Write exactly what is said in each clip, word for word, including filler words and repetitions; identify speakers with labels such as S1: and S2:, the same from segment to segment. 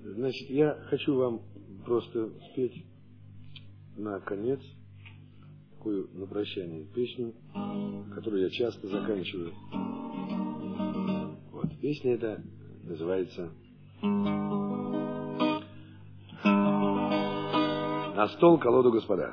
S1: Значит, я хочу вам просто спеть на конец такую на прощание песню, которую я часто заканчиваю. Вот, песня эта называется «На стол колоду, господа».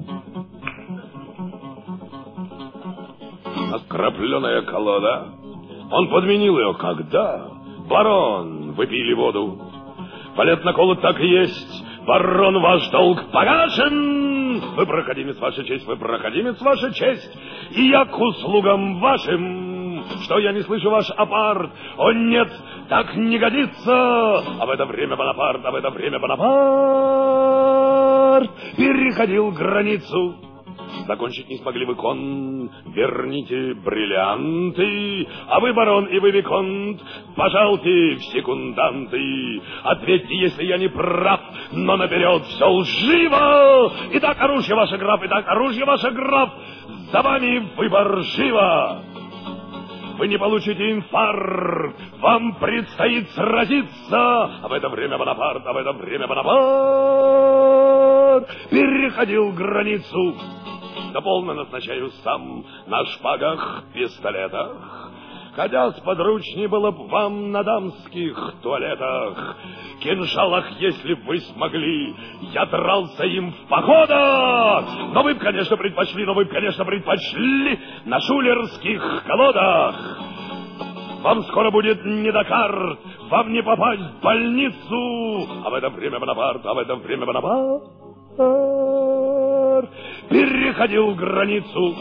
S1: Открапленная колода, он подменил ее когда? Барон, вы пили воду. Балет на колод так и есть, барон, ваш долг погашен. Вы проходимец, ваша честь, вы проходимец, ваша честь. И я к услугам вашим, что я не слышу ваш апарт. О нет, так не годится. А в это время Бонапарт, а в это время Бонапарт переходил границу. Закончить не смогли вы, кон, верните бриллианты, а вы, барон, и вы, виконт, пожалуйте в секунданты. Ответьте, если я не прав, но наперед все лживо. Итак, оружие ваше, граф, итак, оружие ваше, граф, за вами выбор живо. Вы не получите инфаркт, вам предстоит сразиться. А в это время Бонапарт, а в это время Бонапарт переходил границу. Да полно назначаю сам на шпагах, пистолетах. Хотя сподручней было б вам на дамских туалетах. Кинжалах, если б вы смогли, я дрался им в походах. Но вы б, конечно, предпочли, но вы б, конечно, предпочли на шулерских колодах. Вам скоро будет не до карт, вам не попасть в больницу. А в это время Бонапарт, а в это время Бонапарт переходил границу.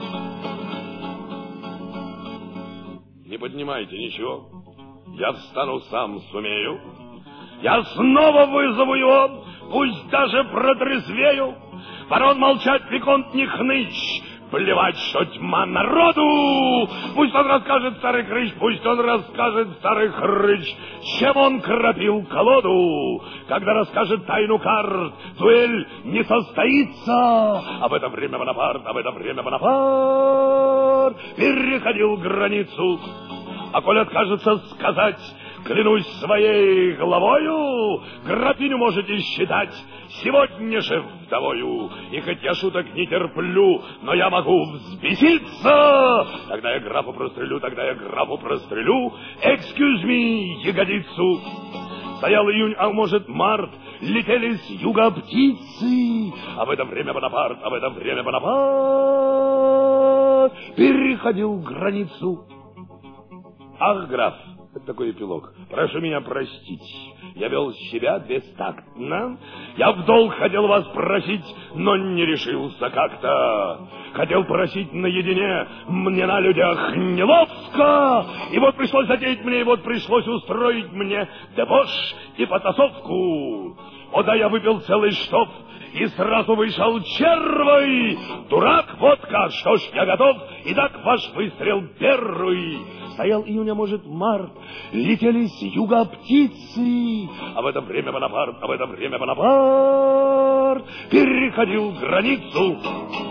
S1: Не поднимайте ничего, я встану сам сумею. Я снова вызову его, пусть даже протрезвею. Барон молчать, виконт не хнычь, плевать, что тьма народу. Пусть он расскажет, старый хрыч, пусть он расскажет, старый хрыч, чем он кропил колоду. Когда расскажет тайну карт, дуэль не состоится. А в это время Бонапарт, а в это время Бонапарт переходил границу. А коль откажется сказать, клянусь своей головою, графиню можете считать сегодня же вдовою. И хоть я шуток не терплю, но я могу взбеситься. Тогда я графу прострелю, тогда я графу прострелю. Excuse me, ягодицу. Стоял июнь, а может март, летели с юга птицы. А в это время Бонапарт, а в это время Бонапарт переходил границу. Ах, граф, это такой эпилог. Прошу меня простить, я вел себя бестактно. Я в долг хотел вас просить, но не решился как-то. Хотел просить наедине, мне на людях неловко. И вот пришлось затеять мне, и вот пришлось устроить мне дебош и потасовку. О да, я выпил целый штоф и сразу вышел червой. Дурак, водка, что ж, я готов. Итак, ваш выстрел первый. Стоял июнь, а может март, летели с юга птицы. А в это время Бонапарт, а в это время Бонапарт переходил границу.